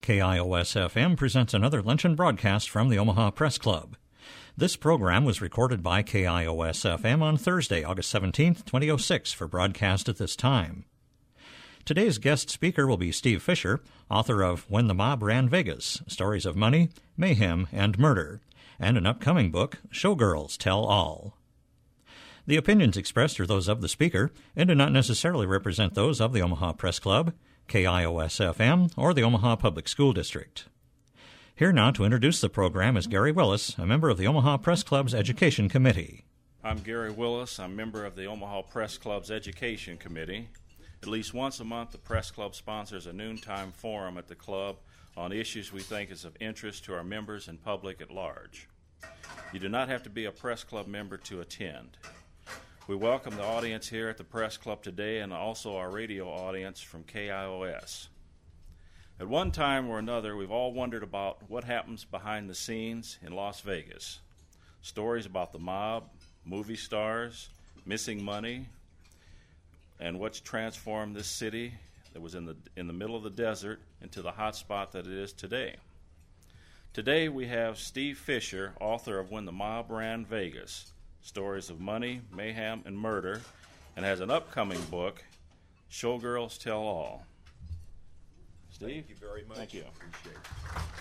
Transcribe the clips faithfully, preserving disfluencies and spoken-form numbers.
K I O S F M presents another luncheon broadcast from the Omaha Press Club. This program was recorded by K I O S F M on Thursday, August seventeenth, twenty oh six, for broadcast at this time. Today's guest speaker will be Steve Fisher, author of When the Mob Ran Vegas, Stories of Money, Mayhem, and Murder, and an upcoming book, Showgirls Tell All. The opinions expressed are those of the speaker and do not necessarily represent those of the Omaha Press Club, K I O S F M, or the Omaha Public School District. Here now to introduce the program is Gary Willis, a member of the Omaha Press Club's Education Committee. I'm Gary Willis. I'm a member of the Omaha Press Club's Education Committee. At least once a month, the Press Club sponsors a noontime forum at the club on issues we think is of interest to our members and public at large. You do not have to be a Press Club member to attend. We welcome the audience here at the Press Club today and also our radio audience from K I O S. At one time or another, we've all wondered about what happens behind the scenes in Las Vegas. Stories about the mob, movie stars, missing money, and what's transformed this city that was in the in the middle of the desert into the hot spot that it is today. Today we have Steve Fisher, author of When the Mob Ran Vegas, Stories of Money, Mayhem, and Murder, and has an upcoming book, Showgirls Tell All. Steve? Thank you very much. Thank you. Appreciate it.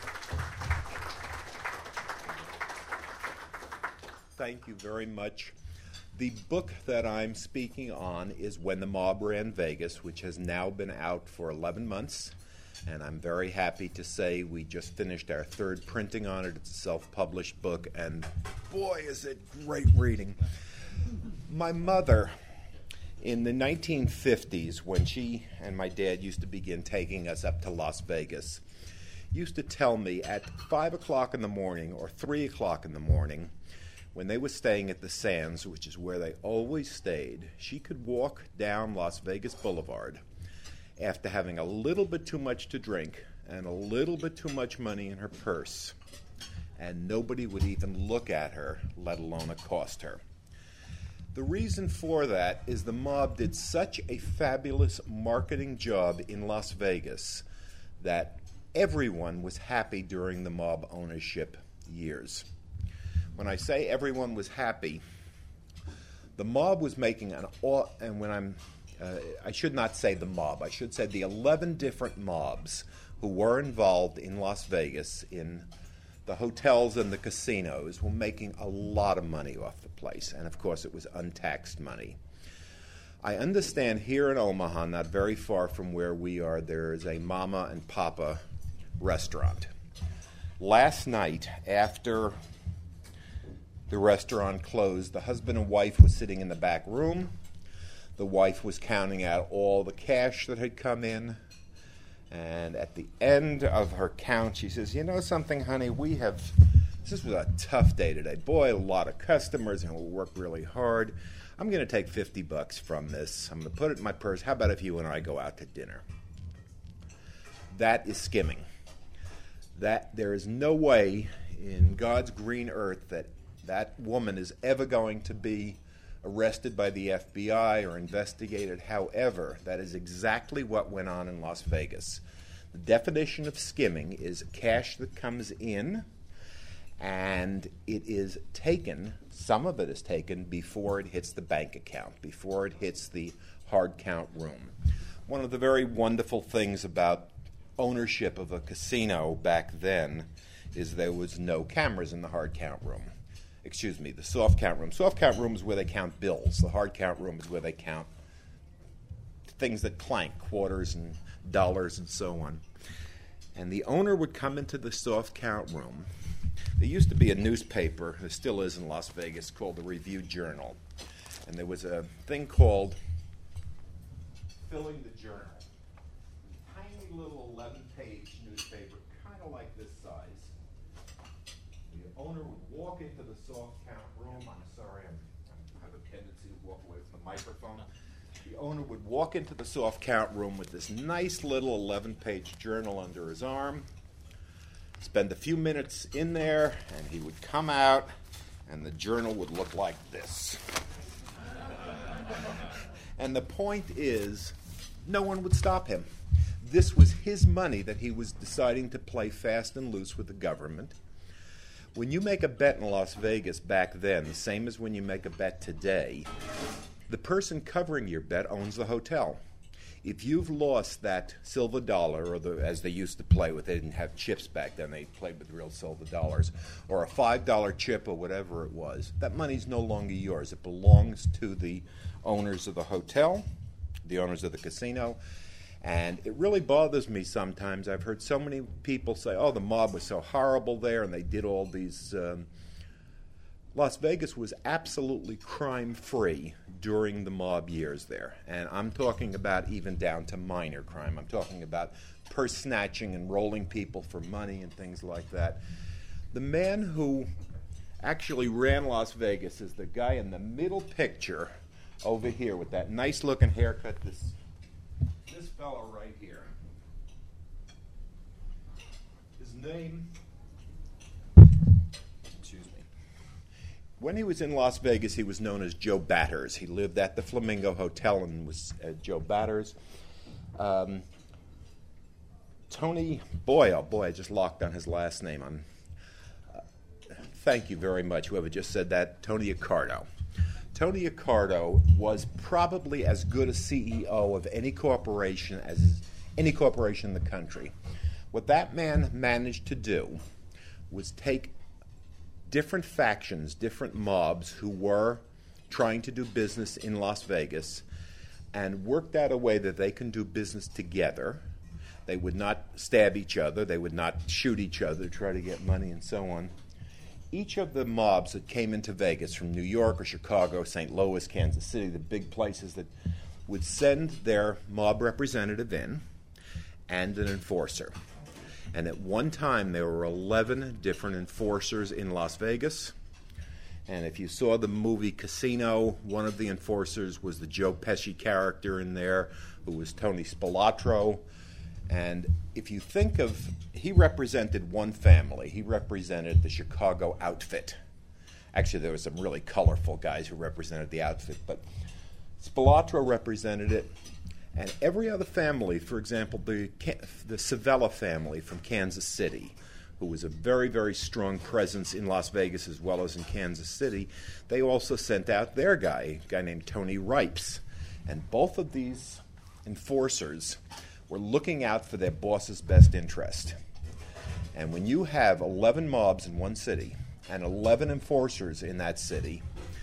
Thank you very much. The book that I'm speaking on is When the Mob Ran Vegas, which has now been out for eleven months, and I'm very happy to say we just finished our third printing on it. It's a self-published book, and boy, is it great reading. My mother, in the nineteen fifties, when she and my dad used to begin taking us up to Las Vegas, used to tell me at five o'clock in the morning or three o'clock in the morning, when they were staying at the Sands, which is where they always stayed, she could walk down Las Vegas Boulevard after having a little bit too much to drink and a little bit too much money in her purse, and nobody would even look at her, let alone accost her. The reason for that is the mob did such a fabulous marketing job in Las Vegas that everyone was happy during the mob ownership years. When I say everyone was happy, the mob was making an aw- and when I'm uh, I should not say the mob, I should say the eleven different mobs who were involved in Las Vegas in the hotels and the casinos were making a lot of money off the place, and of course it was untaxed money. I understand here in Omaha, not very far from where we are, there is a Mama and Papa restaurant. Last night, after the restaurant closed, the husband and wife were sitting in the back room. The wife was counting out all the cash that had come in. And at the end of her count, she says, you know something, honey, we have, this was a tough day today. Boy, a lot of customers, and we worked really hard. I'm going to take fifty bucks from this. I'm going to put it in my purse. How about if you and I go out to dinner? That is skimming. That there is no way in God's green earth that that woman is ever going to be arrested by the F B I or investigated. However, that is exactly what went on in Las Vegas. The definition of skimming is cash that comes in, and it is taken, some of it is taken before it hits the bank account, before it hits the hard count room. One of the very wonderful things about ownership of a casino back then is there was no cameras in the hard count room. Excuse me, the soft count room. Soft count room is where they count bills. The hard count room is where they count things that clank, quarters and dollars and so on. And the owner would come into the soft count room. There used to be a newspaper, there still is in Las Vegas, called the Review-Journal. And there was a thing called Filling the Journal. A tiny little eleven-page newspaper, kind of like this size. The owner would walk into the soft count room. I'm sorry, I'm, I have a tendency to walk away from the microphone. The owner would walk into the soft count room with this nice little eleven-page journal under his arm, spend a few minutes in there, and he would come out, and the journal would look like this. And the point is, no one would stop him. this was his money that he was deciding to play fast and loose with the government. When you make a bet in Las Vegas back then, the same as when you make a bet today, the person covering your bet owns the hotel. If you've lost that silver dollar, or the, as they used to play with, they didn't have chips back then, they played with real silver dollars, or a five dollar chip or whatever it was, that money's no longer yours. It belongs to the owners of the hotel, the owners of the casino, and it really bothers me sometimes. I've heard so many people say, oh, the mob was so horrible there, and they did all these... Um, Las Vegas was absolutely crime-free during the mob years there. And I'm talking about even down to minor crime. I'm talking about purse snatching and rolling people for money and things like that. The man who actually ran Las Vegas is the guy in the middle picture over here with that nice-looking haircut, this, this fellow right here. His name... When he was in Las Vegas, he was known as Joe Batters. He lived at the Flamingo Hotel and was uh, Joe Batters. Um, Tony, boy, oh boy, I just locked on his last name. I'm, uh, thank you very much, whoever just said that, Tony Accardo. Tony Accardo was probably as good a C E O of any corporation as any corporation in the country. What that man managed to do was take different factions, different mobs who were trying to do business in Las Vegas and worked out a way that they can do business together. They would not stab each other. They would not shoot each other to try to get money and so on. Each of the mobs that came into Vegas from New York or Chicago, Saint Louis, Kansas City, the big places that would send their mob representative in and an enforcer. And at one time, there were eleven different enforcers in Las Vegas. And if you saw the movie Casino, one of the enforcers was the Joe Pesci character in there, who was Tony Spilatro. And if you think of, he represented one family. He represented the Chicago outfit. Actually, there were some really colorful guys who represented the outfit, but Spilatro represented it. And every other family, for example, the the Savella family from Kansas City, who was a very, very strong presence in Las Vegas as well as in Kansas City, they also sent out their guy, a guy named Tony Ripes. And both of these enforcers were looking out for their boss's best interest. And when you have eleven mobs in one city and eleven enforcers in that city,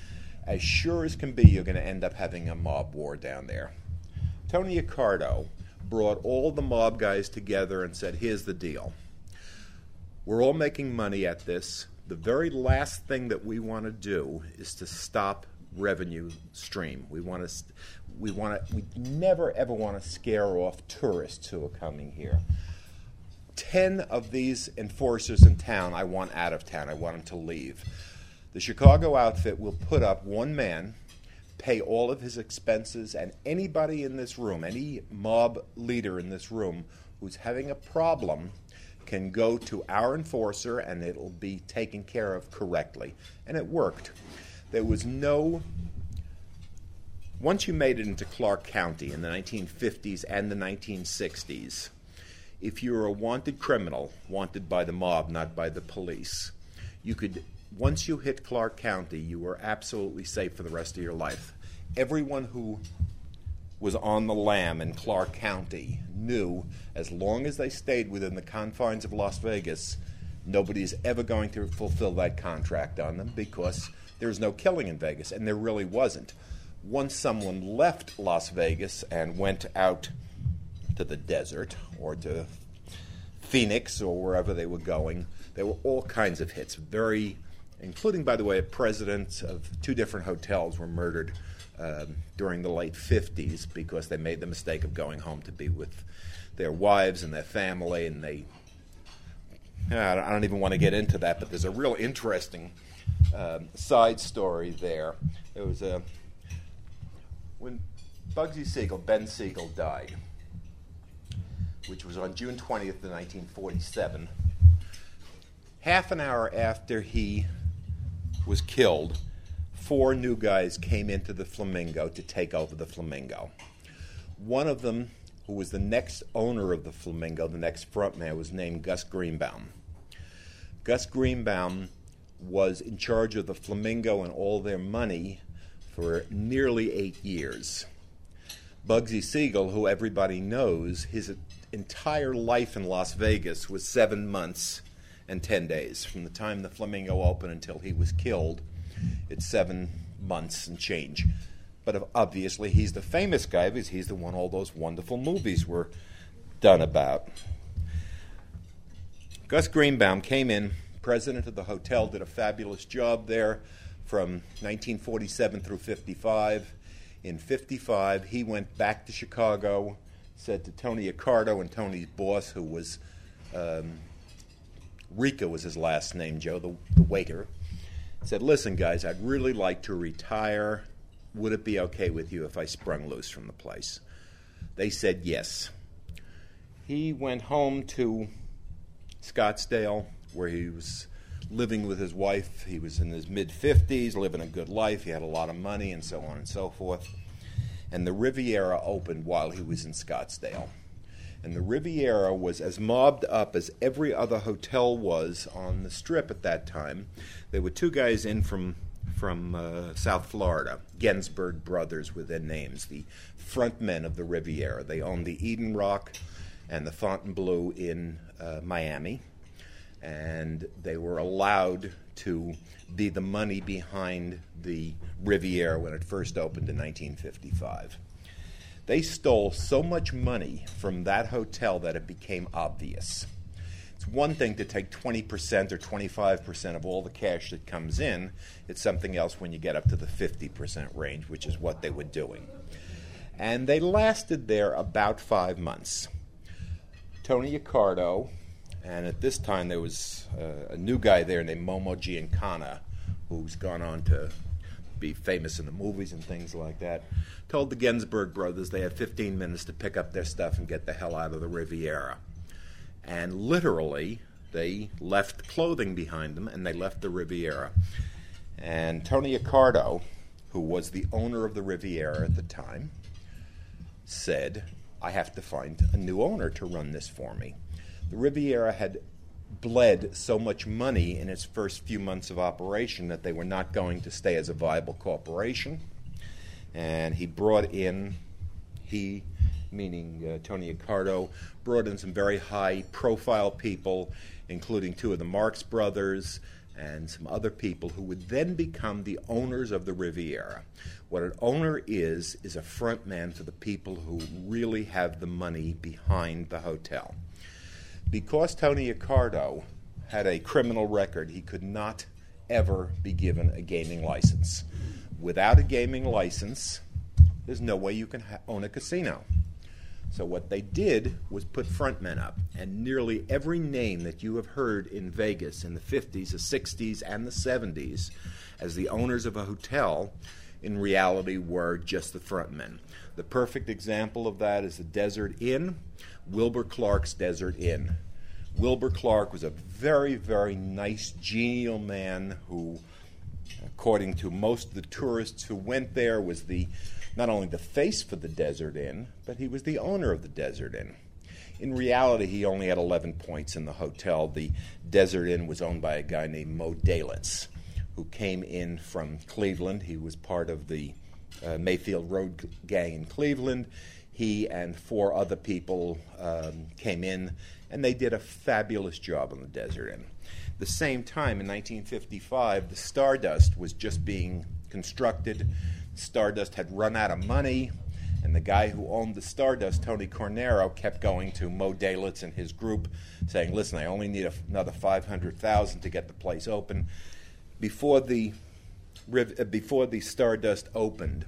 as sure as can be, you're going to end up having a mob war down there. Tony Accardo brought all the mob guys together and said, here's the deal. We're all making money at this. The very last thing that we want to do is to stop revenue stream. We want to, we want to, we never ever want to scare off tourists who are coming here. Ten of these enforcers in town I want out of town. I want them to leave. The Chicago outfit will put up one man, pay all of his expenses, and anybody in this room, any mob leader in this room who's having a problem can go to our enforcer and it'll be taken care of correctly. And it worked. There was no... Once you made it into Clark County in the nineteen fifties and the nineteen sixties, if you were a wanted criminal, wanted by the mob, not by the police, you could... Once you hit Clark County, you were absolutely safe for the rest of your life. Everyone who was on the lam in Clark County knew as long as they stayed within the confines of Las Vegas, nobody's ever going to fulfill that contract on them because there's no killing in Vegas, and there really wasn't. Once someone left Las Vegas and went out to the desert or to Phoenix or wherever they were going, there were all kinds of hits, very... including, by the way, presidents of two different hotels were murdered um, during the late fifties because they made the mistake of going home to be with their wives and their family, and they... I don't, I don't even want to get into that, but there's a real interesting um, side story there. There was a... When Bugsy Siegel, Ben Siegel, died, which was on June twentieth of nineteen forty-seven, half an hour after he was killed, four new guys came into the Flamingo to take over the Flamingo. One of them who was the next owner of the Flamingo, the next frontman, was named Gus Greenbaum. Gus Greenbaum was in charge of the Flamingo and all their money for nearly eight years. Bugsy Siegel, who everybody knows, his entire life in Las Vegas was seven months and ten days. From the time the Flamingo opened until he was killed, it's seven months and change. But obviously he's the famous guy because he's the one all those wonderful movies were done about. Gus Greenbaum came in, president of the hotel, did a fabulous job there from nineteen forty-seven through fifty-five. In fifty-five, he went back to Chicago, said to Tony Accardo and Tony's boss, who was, um, Rica was his last name, Joe, the, the waiter, said, listen, guys, I'd really like to retire. Would it be okay with you if I sprung loose from the place? They said yes. He went home to Scottsdale, where he was living with his wife. He was in his mid-fifties, living a good life. He had a lot of money and so on and so forth. And the Riviera opened while he was in Scottsdale. And the Riviera was as mobbed up as every other hotel was on the Strip at that time. There were two guys in from from uh, South Florida, Gensberg brothers with their names, the front men of the Riviera. They owned the Eden Rock and the Fontainebleau in uh, Miami. And they were allowed to be the money behind the Riviera when it first opened in nineteen fifty-five. They stole so much money from that hotel that it became obvious. It's one thing to take twenty percent or twenty-five percent of all the cash that comes in. It's something else when you get up to the fifty percent range, which is what they were doing. And they lasted there about five months. Tony Accardo, and at this time there was uh, a new guy there named Momo Giancana, who's gone on to be famous in the movies and things like that, told the Gensberg brothers they had fifteen minutes to pick up their stuff and get the hell out of the Riviera. And literally, they left clothing behind them, and they left the Riviera. And Tony Accardo, who was the owner of the Riviera at the time, said, I have to find a new owner to run this for me. The Riviera had bled so much money in its first few months of operation that they were not going to stay as a viable corporation. And he brought in, he, meaning uh, Tony Accardo, brought in some very high-profile people, including two of the Marx brothers and some other people who would then become the owners of the Riviera. What an owner is, is a front man for the people who really have the money behind the hotel. Because Tony Accardo had a criminal record, he could not ever be given a gaming license. Without a gaming license, there's no way you can ha- own a casino. So what they did was put frontmen up, and nearly every name that you have heard in Vegas in the fifties, the sixties, and the seventies as the owners of a hotel, in reality were just the frontmen. The perfect example of that is the Desert Inn, Wilbur Clark's Desert Inn. Wilbur Clark was a very, very nice, genial man who, according to most of the tourists who went there, was the not only the face for the Desert Inn, but he was the owner of the Desert Inn. In reality, he only had eleven points in the hotel. The Desert Inn was owned by a guy named Mo Dalitz, who came in from Cleveland. He was part of the uh, Mayfield Road gang in Cleveland. He and four other people um, came in, and they did a fabulous job on the Desert Inn. At the same time, in nineteen fifty-five, the Stardust was just being constructed. Stardust had run out of money, and the guy who owned the Stardust, Tony Cornero, kept going to Mo Dalitz and his group, saying, listen, I only need a, another five hundred thousand dollars to get the place open. Before the, before the Stardust opened,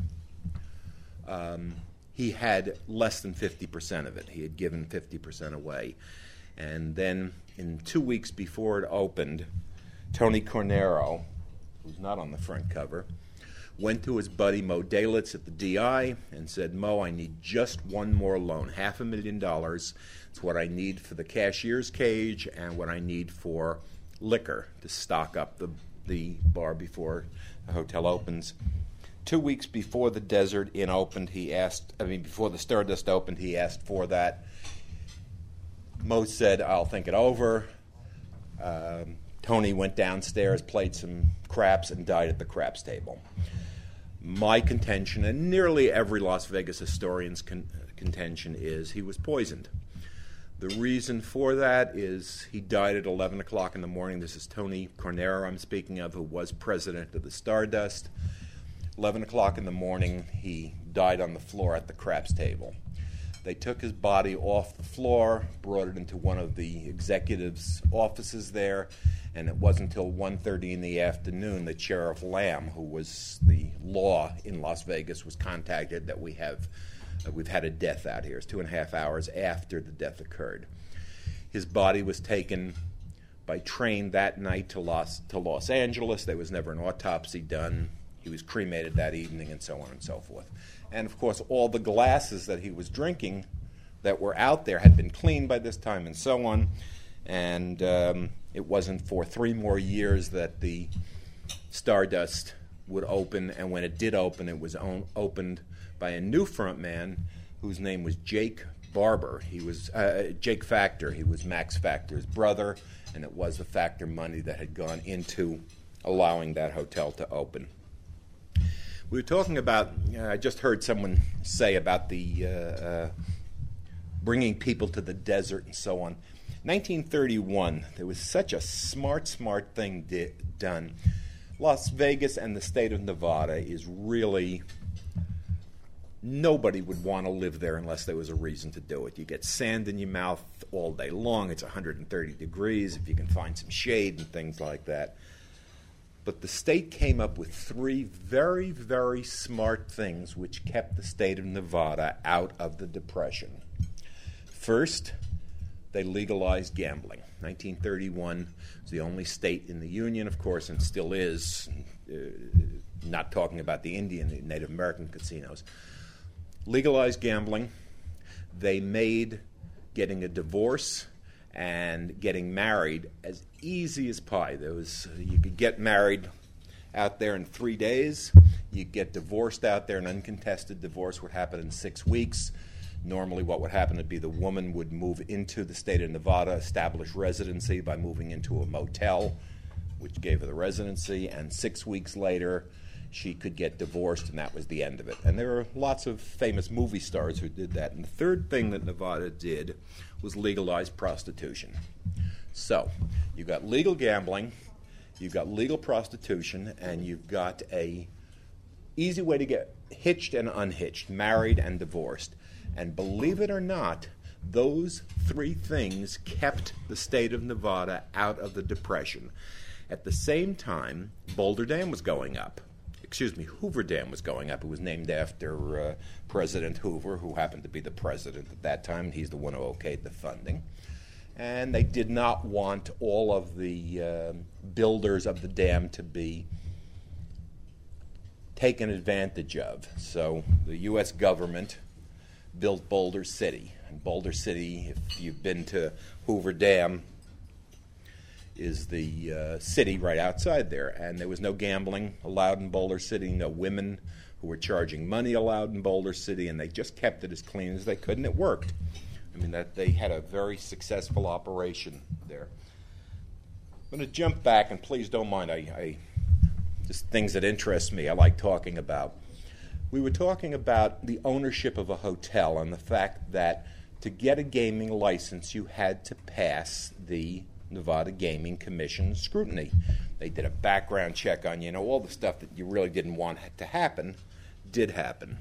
um, he had less than fifty percent of it. He had given fifty percent away. And then in two weeks before it opened, Tony Cornero, who's not on the front cover, went to his buddy Mo Dalitz at the D I and said, Mo, I need just one more loan, half a million dollars. It's what I need for the cashier's cage and what I need for liquor to stock up the, the bar before the hotel opens. two weeks before the Desert Inn opened, he asked, I mean, before the Stardust opened, he asked for that. Mo said, I'll think it over. Um, Tony went downstairs, played some craps, and died at the craps table. My contention, and nearly every Las Vegas historian's con- contention, is he was poisoned. The reason for that is he died at eleven o'clock in the morning. This is Tony Cornero I'm speaking of, who was president of the Stardust. eleven o'clock in the morning, he died on the floor at the craps table. They took his body off the floor, brought it into one of the executives' offices there, and it wasn't until one thirty in the afternoon that Sheriff Lamb, who was the law in Las Vegas, was contacted that we have uh, we've had a death out here. It's two and a half hours after the death occurred. His body was taken by train that night to Los to Los Angeles. There was never an autopsy done. He was cremated that evening, and so on and so forth. And, of course, all the glasses that he was drinking that were out there had been cleaned by this time, and so on. And um, it wasn't for three more years that the Stardust would open, and when it did open, it was own, opened by a new front man whose name was Jake Barber. He was uh, Jake Factor. He was Max Factor's brother, and it was the Factor money that had gone into allowing that hotel to open. We were talking about, uh, I just heard someone say about the uh, uh, bringing people to the desert and so on. nineteen thirty-one, there was such a smart, smart thing di- done. Las Vegas and the state of Nevada is really, nobody would want to live there unless there was a reason to do it. You get sand in your mouth all day long. It's one hundred thirty degrees if you can find some shade and things like that. But the state came up with three very, very smart things which kept the state of Nevada out of the Depression. First, they legalized gambling. nineteen thirty-one was the only state in the Union, of course, and still is, uh, not talking about the Indian, the Native American casinos. Legalized gambling. They made getting a divorce and getting married as easy as pie. There was, you could get married out there in three days. You could get divorced out there. An uncontested divorce would happen in six weeks. Normally what would happen would be the woman would move into the state of Nevada, establish residency by moving into a motel, which gave her the residency, and six weeks later she could get divorced, and that was the end of it. And there are lots of famous movie stars who did that. And the third thing that Nevada did was legalize prostitution. So you've got legal gambling, you've got legal prostitution, and you've got a easy way to get hitched and unhitched, married and divorced. And believe it or not, those three things kept the state of Nevada out of the Depression. At the same time, Boulder Dam was going up. Excuse me, Hoover Dam was going up. It was named after uh, President Hoover, who happened to be the president at that time. He's the one who okayed the funding. And they did not want all of the uh, builders of the dam to be taken advantage of. So the U S government built Boulder City. And Boulder City, if you've been to Hoover Dam, is the uh, city right outside there. And there was no gambling allowed in Boulder City, no women who were charging money allowed in Boulder City, and they just kept it as clean as they could, and it worked. I mean, that they had a very successful operation there. I'm going to jump back, and please don't mind, I, I just things that interest me, I like talking about. We were talking about the ownership of a hotel and the fact that to get a gaming license, you had to pass the Nevada Gaming Commission scrutiny. They did a background check on you. You know, all the stuff that you really didn't want to happen did happen.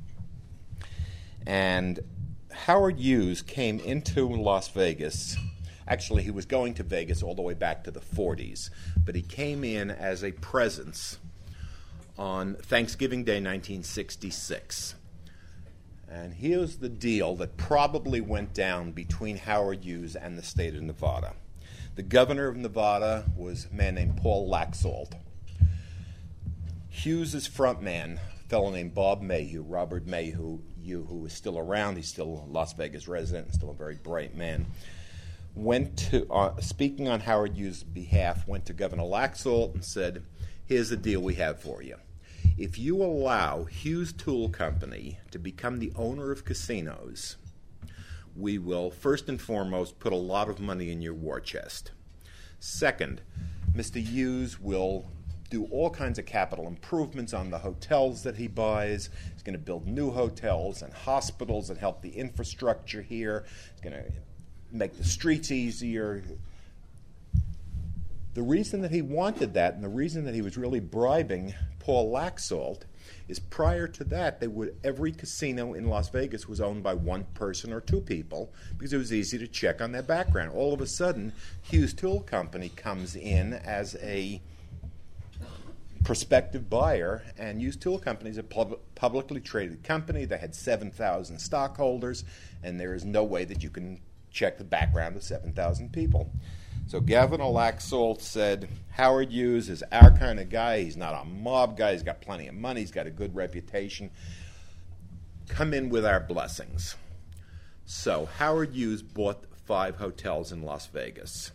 And Howard Hughes came into Las Vegas. Actually, he was going to Vegas all the way back to the forties, but he came in as a presence on Thanksgiving Day, nineteen sixty-six. And here's the deal that probably went down between Howard Hughes and the state of Nevada. The governor of Nevada was a man named Paul Laxalt. Hughes's front man, a fellow named Bob Mayhew, Robert Mayhew, who is still around, he's still a Las Vegas resident, still a very bright man, went to, uh, speaking on Howard Hughes' behalf, went to Governor Laxalt and said, here's the deal we have for you. if you allow Hughes Tool Company to become the owner of casinos, we will first and foremost put a lot of money in your war chest. Second, Mister Hughes will do all kinds of capital improvements on the hotels that he buys. He's going to build new hotels and hospitals and help the infrastructure here. He's going to make the streets easier. The reason that he wanted that, and the reason that he was really bribing Paul Laxalt, is prior to that, they would every casino in Las Vegas was owned by one person or two people because it was easy to check on their background. All of a sudden, Hughes Tool Company comes in as a prospective buyer, and Hughes Tool Company is a pub- publicly traded company. They had seven thousand stockholders, and there is no way that you can check the background of seven thousand people. So Gavin Laxalt said, Howard Hughes is our kind of guy. He's not a mob guy. He's got plenty of money. He's got a good reputation. Come in with our blessings. So Howard Hughes bought five hotels in Las Vegas.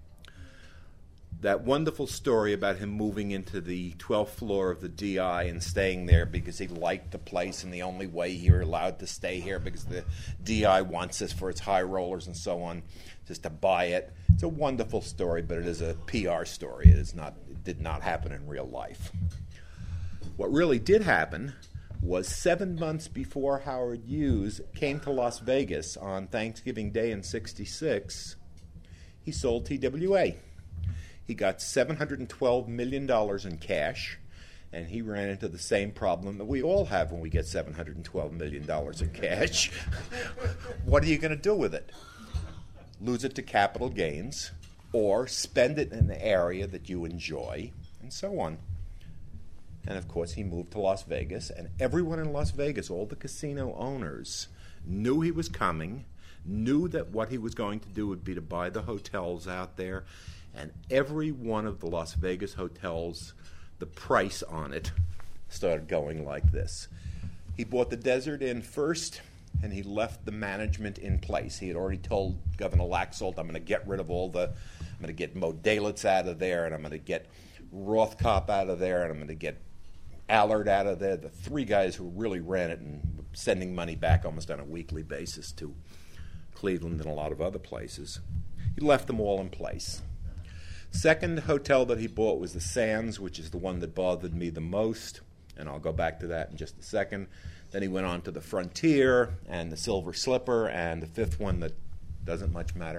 That wonderful story about him moving into the twelfth floor of the D I and staying there because he liked the place and the only way he were allowed to stay here because the D I wants this for its high rollers and so on, just to buy it. It's a wonderful story, but it is a P R story. It is not. It did not happen in real life. What really did happen was seven months before Howard Hughes came to Las Vegas on Thanksgiving Day in sixty-six, he sold T W A. He got seven hundred twelve million dollars in cash, and he ran into the same problem that we all have when we get seven hundred twelve million dollars in cash. What are you going to do with it? Lose it to capital gains, or spend it in an area that you enjoy, and so on. And, of course, he moved to Las Vegas, and everyone in Las Vegas, all the casino owners, knew he was coming, knew that what he was going to do would be to buy the hotels out there, and every one of the Las Vegas hotels, the price on it started going like this. He bought the Desert Inn first, and he left the management in place. He had already told Governor Laxalt, I'm going to get rid of all the, I'm going to get Mo Dalitz out of there, and I'm going to get Rothkopf out of there, and I'm going to get Allard out of there, the three guys who really ran it and sending money back almost on a weekly basis to Cleveland and a lot of other places. He left them all in place. Second hotel that he bought was the Sands, which is the one that bothered me the most, and I'll go back to that in just a second. Then he went on to the Frontier and the Silver Slipper and the fifth one that doesn't much matter.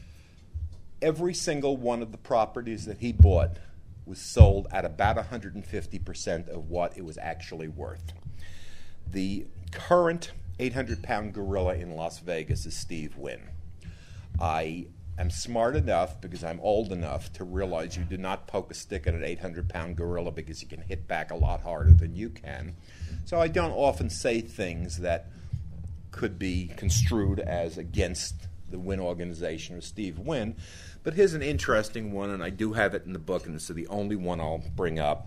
Every single one of the properties that he bought was sold at about one hundred fifty percent of what it was actually worth. The current eight hundred pound gorilla in Las Vegas is Steve Wynn. I I'm smart enough, because I'm old enough, to realize you do not poke a stick at an eight hundred pound gorilla because you can hit back a lot harder than you can. So I don't often say things that could be construed as against the Wynn organization or Steve Wynn. But here's an interesting one, and I do have it in the book, and this is the only one I'll bring up.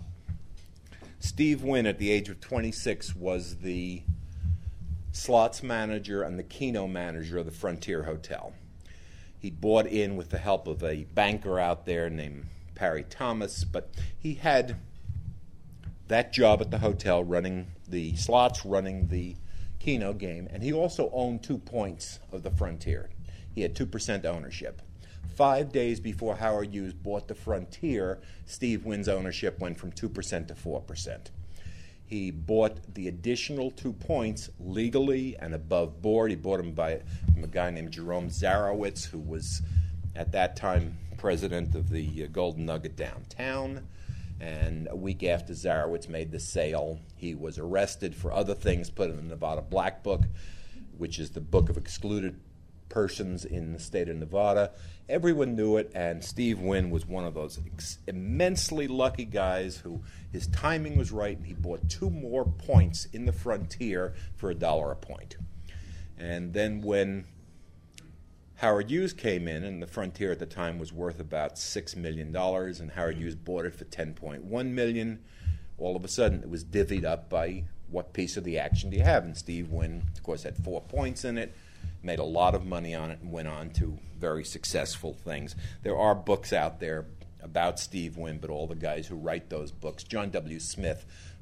Steve Wynn, at the age of twenty-six, was the slots manager and the Keno manager of the Frontier Hotel. He bought in with the help of a banker out there named Parry Thomas, but he had that job at the hotel running the slots, running the Keno game, and he also owned two points of the Frontier. He had two percent ownership. Five days before Howard Hughes bought the Frontier, Steve Wynn's ownership went from two percent to four percent. He bought the additional two points legally and above board. He bought them by from a guy named Jerome Zarowitz, who was at that time president of the Golden Nugget downtown. And a week after Zarowitz made the sale, he was arrested for other things, put in the Nevada Black Book, which is the book of excluded persons in the state of Nevada. Everyone knew it, and Steve Wynn was one of those ex- immensely lucky guys who his timing was right, and he bought two more points in the Frontier for a dollar a point. And then when Howard Hughes came in, and the Frontier at the time was worth about six million dollars, and Howard Hughes bought it for ten point one million dollars, all of a sudden it was divvied up by what piece of the action do you have, and Steve Wynn, of course, had four points in it, made a lot of money on it, and went on to very successful things. There are books out there about Steve Wynn, but all the guys who write those books, John W. Smith,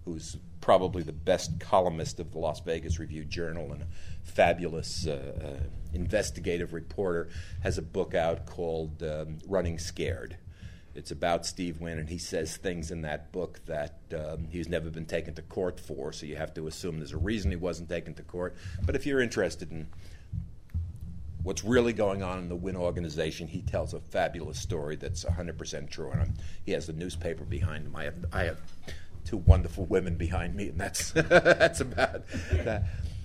who's probably the best columnist of the Las Vegas Review-Journal and a fabulous uh, uh, investigative reporter, has a book out called um, Running Scared. It's about Steve Wynn, and he says things in that book that um, he's never been taken to court for, so you have to assume there's a reason he wasn't taken to court. But if you're interested in what's really going on in the Wynn organization, he tells a fabulous story that's one hundred percent true, and I'm, he has the newspaper behind him. I have, I have two wonderful women behind me, and that's, that's about that.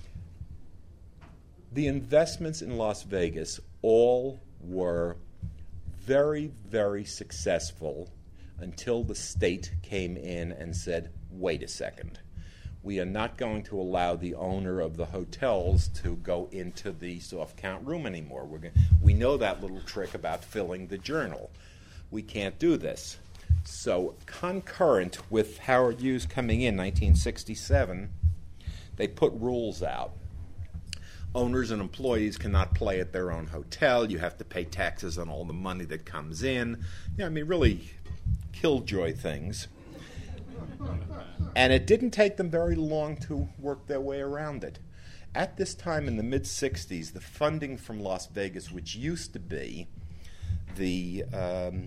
The investments in Las Vegas all were very, very successful until the state came in and said, wait a second. We are not going to allow the owner of the hotels to go into the soft count room anymore. We're going, we know that little trick about filling the journal. We can't do this. So concurrent with Howard Hughes coming in nineteen sixty-seven, they put rules out. Owners and employees cannot play at their own hotel. You have to pay taxes on all the money that comes in. Yeah, I mean, really killjoy things. And it didn't take them very long to work their way around it. At this time in the mid-sixties, the funding from Las Vegas, which used to be the um,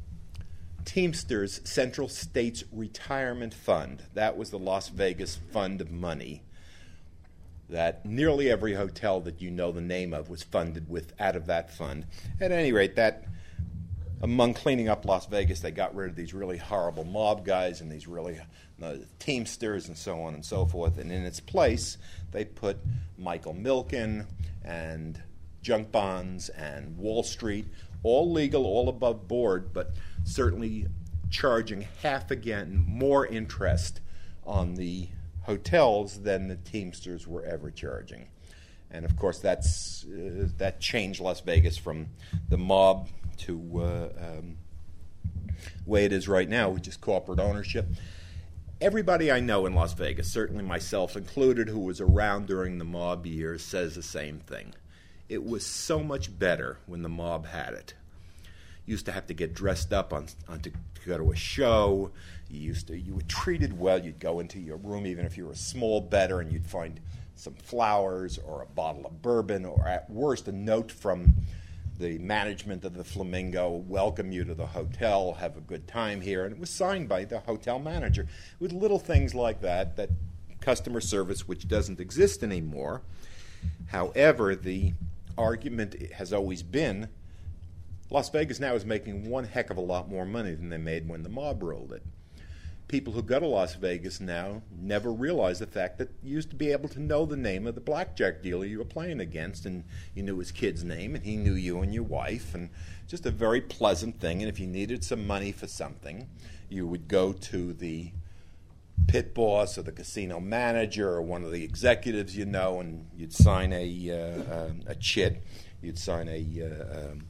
Teamsters Central States Retirement Fund, that was the Las Vegas fund of money, that nearly every hotel that you know the name of was funded with out of that fund. At any rate, that among cleaning up Las Vegas, they got rid of these really horrible mob guys and these really uh, Teamsters and so on and so forth. And in its place, they put Michael Milken and junk bonds and Wall Street, all legal, all above board, but certainly charging half again more interest on the hotels than the Teamsters were ever charging. And of course, that's uh, that changed Las Vegas from the mob to uh, um, way it is right now, which is corporate ownership. Everybody I know in Las Vegas, certainly myself included, who was around during the mob years, says the same thing. It was so much better when the mob had it. You used to have to get dressed up on, on to, to go to a show. You used to you were treated well. You'd go into your room, even if you were a small bettor, and you'd find some flowers or a bottle of bourbon, or at worst a note from the management of the Flamingo, welcome you to the hotel, have a good time here. And it was signed by the hotel manager. With little things like that, that customer service, which doesn't exist anymore. However, the argument has always been Las Vegas now is making one heck of a lot more money than they made when the mob ruled it. People who go to Las Vegas now never realize the fact that you used to be able to know the name of the blackjack dealer you were playing against, and you knew his kid's name, and he knew you and your wife, and just a very pleasant thing. And if you needed some money for something, you would go to the pit boss or the casino manager or one of the executives you know, and you'd sign a, uh, um, a chit, you'd sign a uh, um,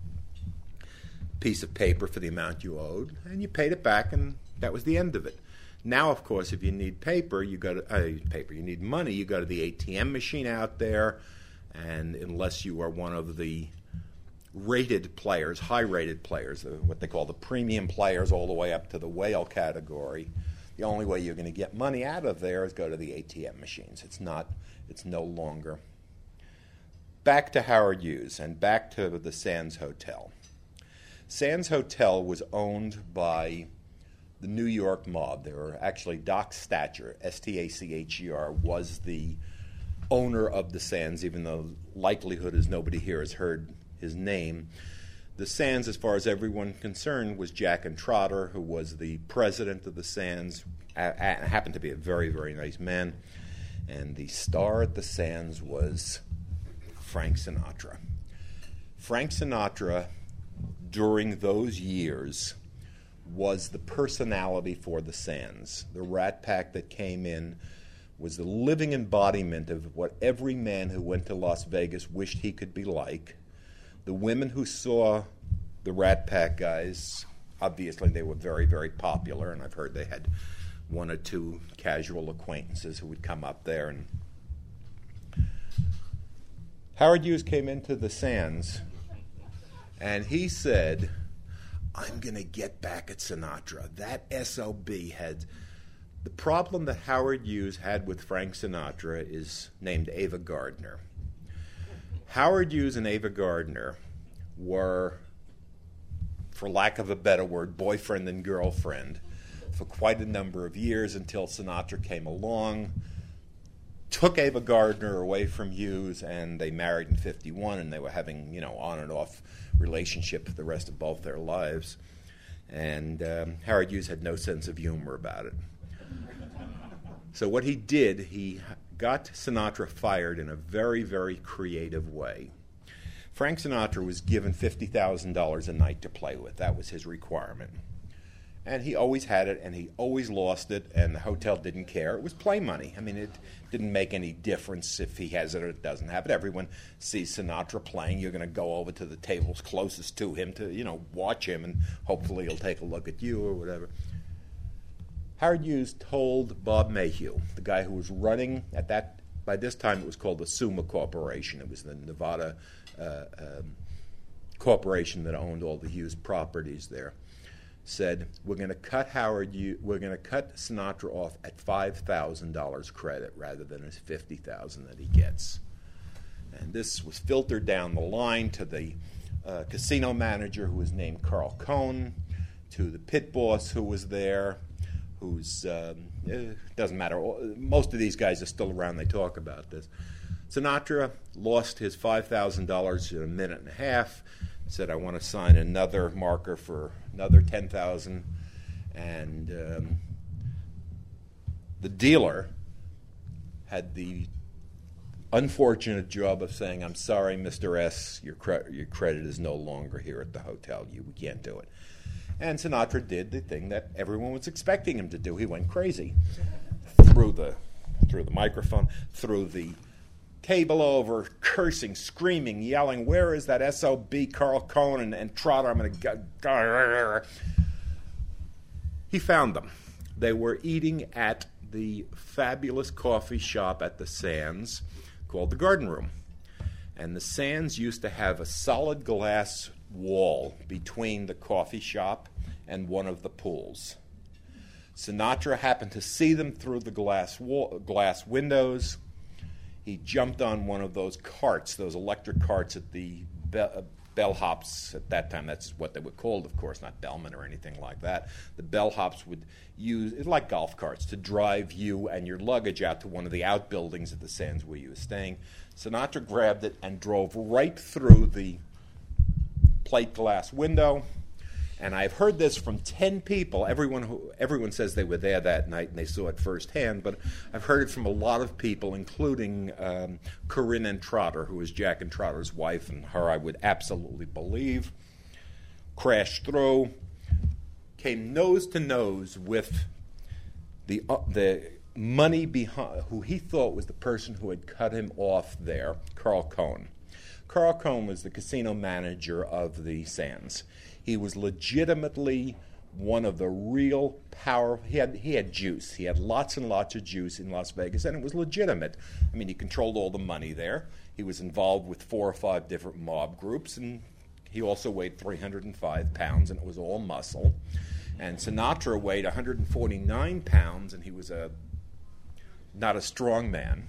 piece of paper for the amount you owed, and you paid it back, and that was the end of it. Now, of course, if you need paper, you go to uh, paper. You need money. You go to the A T M machine out there, and unless you are one of the rated players, high-rated players, uh, what they call the premium players, all the way up to the whale category, the only way you're going to get money out of there is go to the A T M machines. It's not. It's no longer. Back to Howard Hughes and back to the Sands Hotel. Sands Hotel was owned by the New York mob. There were actually Doc Stacher, S T A C H E R, was the owner of the Sands, even though likelihood is nobody here has heard his name. The Sands, as far as everyone concerned, was Jack and Trotter, who was the president of the Sands, a- a- happened to be a very, very nice man. And the star at the Sands was Frank Sinatra. Frank Sinatra, during those years, was the personality for the Sands. The Rat Pack that came in was the living embodiment of what every man who went to Las Vegas wished he could be like. The women who saw the Rat Pack guys, obviously they were very, very popular, and I've heard they had one or two casual acquaintances who would come up there. And Howard Hughes came into the Sands, and he said, I'm going to get back at Sinatra. That S O B had The problem that Howard Hughes had with Frank Sinatra is named Ava Gardner. Howard Hughes and Ava Gardner were, for lack of a better word, boyfriend and girlfriend for quite a number of years until Sinatra came along, took Ava Gardner away from Hughes, and they married in fifty-one, and they were having, you know, on and off relationship for the rest of both their lives. And um, Howard Hughes had no sense of humor about it. So what he did, he got Sinatra fired in a very, very creative way. Frank Sinatra was given fifty thousand dollars a night to play with. That was his requirement. And he always had it, and he always lost it, and the hotel didn't care. It was play money. I mean, it didn't make any difference if he has it or it doesn't have it. Everyone sees Sinatra playing. You're going to go over to the tables closest to him to, you know, watch him, and hopefully he'll take a look at you or whatever. Howard Hughes told Bob Mayhew, the guy who was running at that, by this time it was called the Suma Corporation. It was the Nevada uh, um, corporation that owned all the Hughes properties there. Said, we're going to cut Howard, we're going to cut Sinatra off at five thousand dollars credit rather than his fifty thousand dollars that he gets. And this was filtered down the line to the uh, casino manager, who was named Carl Cohn, to the pit boss who was there, who's, um, it doesn't matter, most of these guys are still around, they talk about this. Sinatra lost his five thousand dollars in a minute and a half, said, I want to sign another marker for another ten thousand dollars, and um, the dealer had the unfortunate job of saying, I'm sorry, Mister S., your, cre- your credit is no longer here at the hotel. You can't do it. And Sinatra did the thing that everyone was expecting him to do. He went crazy. Threw the, threw the microphone, threw the table over, cursing, screaming, yelling, where is that S O B Carl Cohn and, and Trotter? I'm going to go. He found them. They were eating at the fabulous coffee shop at the Sands called the Garden Room. And the Sands used to have a solid glass wall between the coffee shop and one of the pools. Sinatra happened to see them through the glass wall, glass windows. He jumped on one of those carts, those electric carts at the be- uh, bellhops at that time. That's what they were called, of course, not Bellman or anything like that. The bellhops would use, it's like golf carts, to drive you and your luggage out to one of the outbuildings at the Sands where you were staying. Sinatra grabbed it and drove right through the plate glass window. And I've heard this from ten people. Everyone who, everyone says they were there that night and they saw it firsthand, but I've heard it from a lot of people, including um, Corinne and Trotter, who was Jack and Trotter's wife, and her I would absolutely believe. Crashed through, came nose to nose with the uh, the money behind, who he thought was the person who had cut him off there, Carl Cohn. Carl Cohn was the casino manager of the Sands. He was legitimately one of the real power. He had he had juice. He had lots and lots of juice in Las Vegas, and it was legitimate. I mean, he controlled all the money there. He was involved with four or five different mob groups, and he also weighed three hundred five pounds, and it was all muscle. And Sinatra weighed one hundred forty-nine pounds, and he was a not a strong man.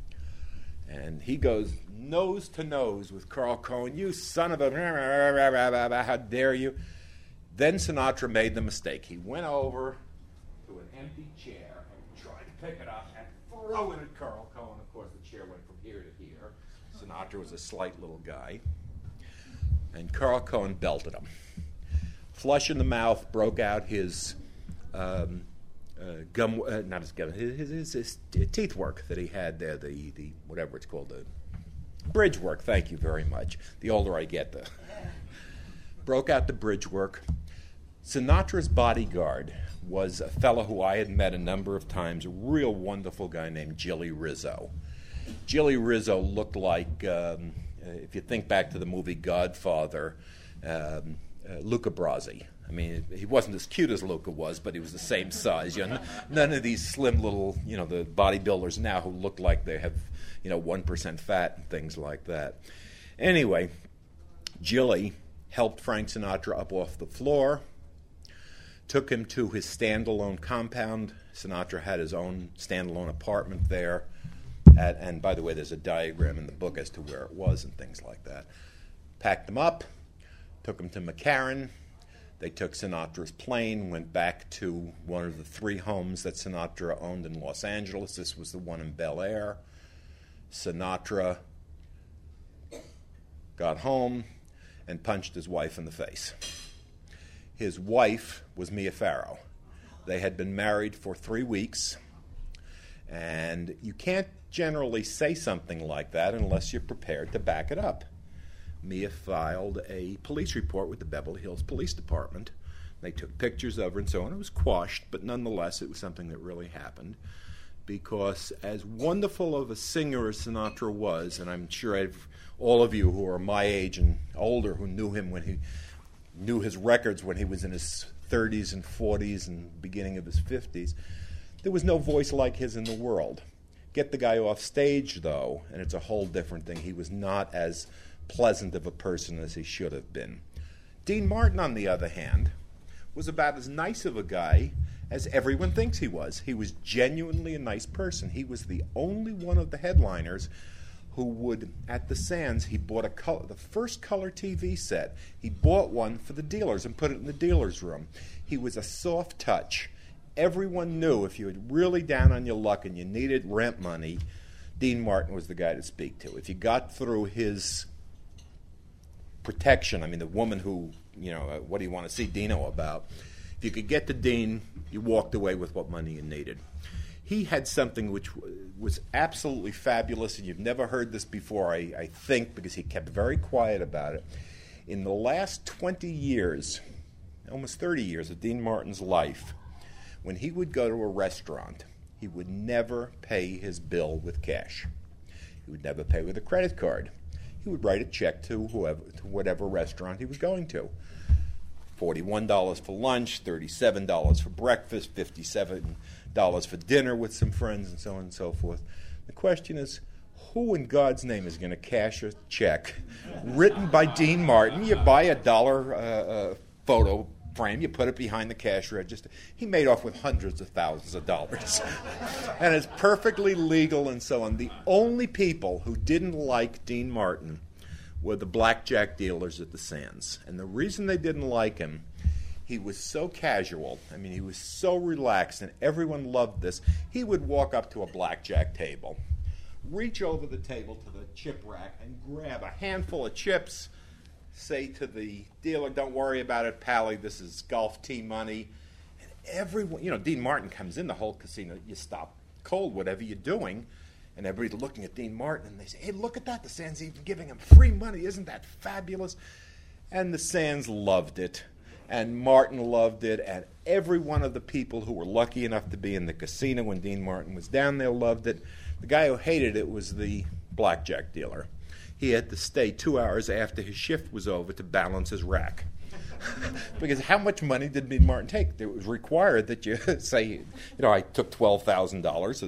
And he goes nose to nose with Carl Cohn. You son of a... How dare you? Then Sinatra made the mistake. He went over to an empty chair and tried to pick it up and throw it at Carl Cohn. Of course, the chair went from here to here. Sinatra was a slight little guy. And Carl Cohn belted him. Flush in the mouth, broke out his... Um, Uh, gum, uh, not his gum, his, his, his, his teeth work that he had there, the, the whatever it's called, the bridge work, thank you very much. The older I get, the broke out the bridge work. Sinatra's bodyguard was a fellow who I had met a number of times, a real wonderful guy named Gilly Rizzo. Gilly Rizzo looked like, um, if you think back to the movie Godfather, um, uh, Luca Brasi. I mean, he wasn't as cute as Luca was, but he was the same size. You know, none of these slim little, you know, the bodybuilders now who look like they have, you know, one percent fat and things like that. Anyway, Gilly helped Frank Sinatra up off the floor, took him to his standalone compound. Sinatra had his own standalone apartment there. At, and by the way, there's a diagram in the book as to where it was and things like that. Packed him up, took him to McCarran. They took Sinatra's plane, went back to one of the three homes that Sinatra owned in Los Angeles. This was the one in Bel Air. Sinatra got home and punched his wife in the face. His wife was Mia Farrow. They had been married for three weeks, and you can't generally say something like that unless you're prepared to back it up. Mia filed a police report with the Beverly Hills Police Department. They took pictures of her and so on. It was quashed, but nonetheless it was something that really happened, because as wonderful of a singer as Sinatra was, and I'm sure I've, all of you who are my age and older who knew him when he knew his records when he was in his thirties and forties and beginning of his fifties, there was no voice like his in the world. Get the guy off stage, though, and it's a whole different thing. He was not as pleasant of a person as he should have been. Dean Martin, on the other hand, was about as nice of a guy as everyone thinks he was. He was genuinely a nice person. He was the only one of the headliners who would, at the Sands, he bought a color, the first color T V set. He bought one for the dealers and put it in the dealer's room. He was a soft touch. Everyone knew if you were really down on your luck and you needed rent money, Dean Martin was the guy to speak to. If you got through his protection, I mean, the woman who, you know, uh, what do you want to see Dino about? If you could get to Dean, you walked away with what money you needed. He had something which w- was absolutely fabulous, and you've never heard this before, I, I think, because he kept very quiet about it. In the last twenty years, almost thirty years of Dean Martin's life, when he would go to a restaurant, he would never pay his bill with cash. He would never pay with a credit card. He would write a check to whoever, to whatever restaurant he was going to. forty-one dollars for lunch, thirty-seven dollars for breakfast, fifty-seven dollars for dinner with some friends, and so on and so forth. The question is, who in God's name is going to cash a check written by Dean Martin? You buy a dollar uh, uh, photo frame, you put it behind the cash register. He made off with hundreds of thousands of dollars. And it's perfectly legal and so on. The only people who didn't like Dean Martin were the blackjack dealers at the Sands. And the reason they didn't like him, he was so casual. I mean, he was so relaxed, and everyone loved this. He would walk up to a blackjack table, reach over the table to the chip rack, and grab a handful of chips, say to the dealer, "Don't worry about it, Pally, this is golf tee money." And everyone, you know, Dean Martin comes in the whole casino, you stop cold, whatever you're doing, and everybody's looking at Dean Martin, and they say, "Hey, look at that, the Sands even giving him free money, isn't that fabulous?" And the Sands loved it, and Martin loved it, and every one of the people who were lucky enough to be in the casino when Dean Martin was down there loved it. The guy who hated it was the blackjack dealer. He had to stay two hours after his shift was over to balance his rack. Because how much money did Dean Martin take? It was required that you say, you know, I took twelve thousand dollars,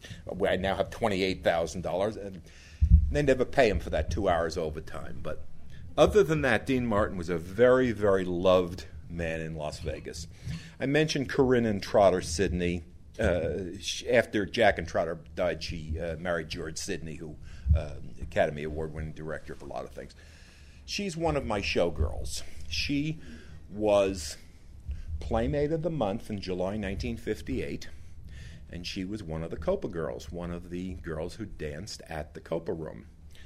I now have twenty-eight thousand dollars, and they never pay him for that two hours overtime. But other than that, Dean Martin was a very, very loved man in Las Vegas. I mentioned Corinne and Trotter Sidney. Uh, she, after Jack and Trotter died, she uh, married George Sidney, who uh, Academy Award-winning director of a lot of things. She's one of my showgirls. She was Playmate of the Month in July nineteen fifty-eight, and she was one of the Copa girls, one of the girls who danced at the Copa Room.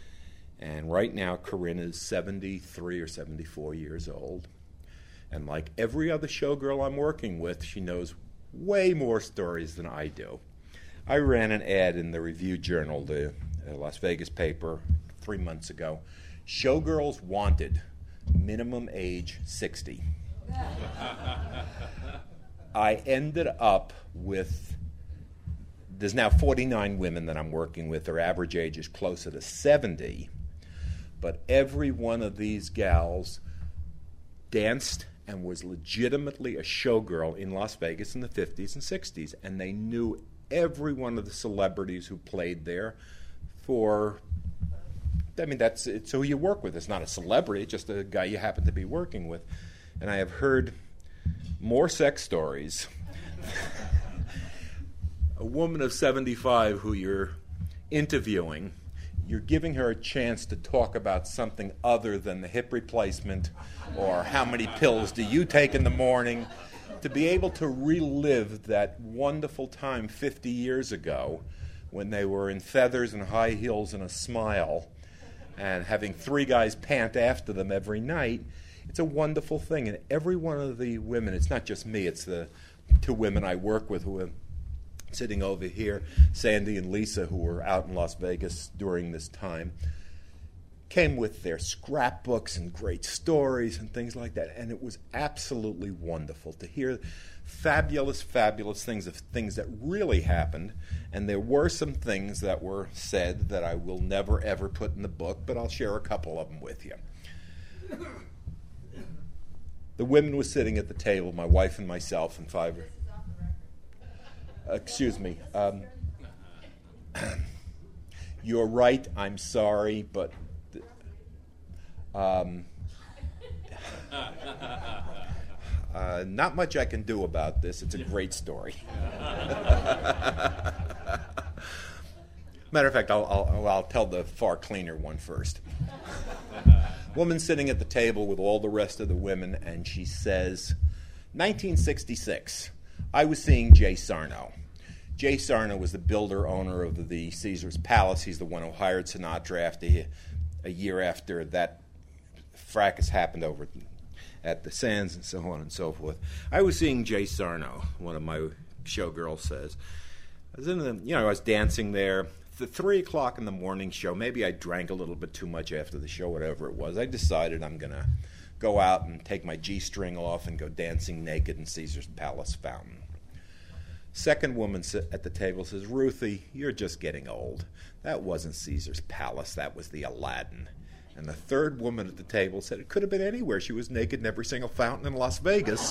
And right now, Corinne is seventy-three or seventy-four years old. And like every other showgirl I'm working with, she knows way more stories than I do. I ran an ad in the Review Journal, the uh, Las Vegas paper, three months ago. Showgirls wanted, minimum age sixty. I ended up with, there's now forty-nine women that I'm working with. Their average age is closer to seventy. But every one of these gals danced and was legitimately a showgirl in Las Vegas in the fifties and sixties. And they knew every one of the celebrities who played there for, I mean, that's it's who you work with. It's not a celebrity, it's just a guy you happen to be working with. And I have heard more sex stories. A woman of seventy-five who you're interviewing, you're giving her a chance to talk about something other than the hip replacement or how many pills do you take in the morning, to be able to relive that wonderful time fifty years ago when they were in feathers and high heels and a smile and having three guys pant after them every night. It's a wonderful thing. And every one of the women, it's not just me, it's the two women I work with who are sitting over here, Sandy and Lisa, who were out in Las Vegas during this time, came with their scrapbooks and great stories and things like that. And it was absolutely wonderful to hear fabulous, fabulous things of things that really happened. And there were some things that were said that I will never, ever put in the book, but I'll share a couple of them with you. The women were sitting at the table, my wife and myself and five. Uh, excuse me. Um, you're right. I'm sorry, but um, uh, not much I can do about this. It's a great story. Matter of fact, I'll, I'll, I'll tell the far cleaner one first. Woman sitting at the table with all the rest of the women, and she says, nineteen sixty-six, I was seeing Jay Sarno. Jay Sarno was the builder, owner of the Caesars Palace. He's the one who hired Sinatra after a year after that fracas happened over at the Sands and so on and so forth. I was seeing Jay Sarno, one of my showgirls says. I was in the, you know, I was dancing there. The three o'clock in the morning show, maybe I drank a little bit too much after the show, whatever it was. I decided I'm going to go out and take my G-string off and go dancing naked in Caesar's Palace fountain. Second woman at the table says, Ruthie, you're just getting old. That wasn't Caesar's Palace. That was the Aladdin. And the third woman at the table said it could have been anywhere. She was naked in every single fountain in Las Vegas.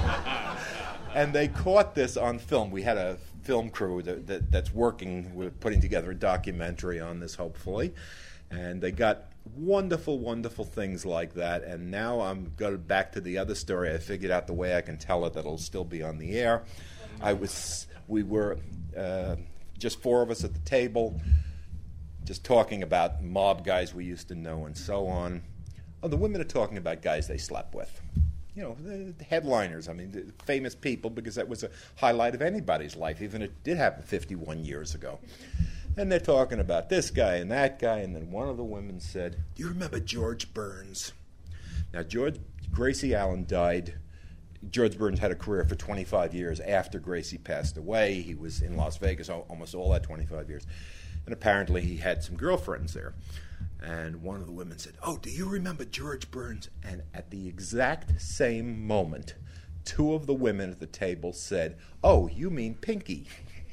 And they caught this on film. We had a film crew that, that, that's working with putting together a documentary on this, hopefully. And they got wonderful, wonderful things like that. And now I'm going back to the other story. I figured out the way I can tell it that it'll still be on the air. I was, we were uh, just four of us at the table, just talking about mob guys we used to know and so on. Oh, the women are talking about guys they slept with. You know, the, the headliners, I mean, the famous people, because that was a highlight of anybody's life, even if it did happen fifty-one years ago. And they're talking about this guy and that guy, and then one of the women said, do you remember George Burns? Now, George Gracie Allen died. George Burns had a career for twenty-five years after Gracie passed away. He was in Las Vegas almost all that twenty-five years. And apparently he had some girlfriends there. And one of the women said, oh, do you remember George Burns? And at the exact same moment, two of the women at the table said, oh, you mean Pinky.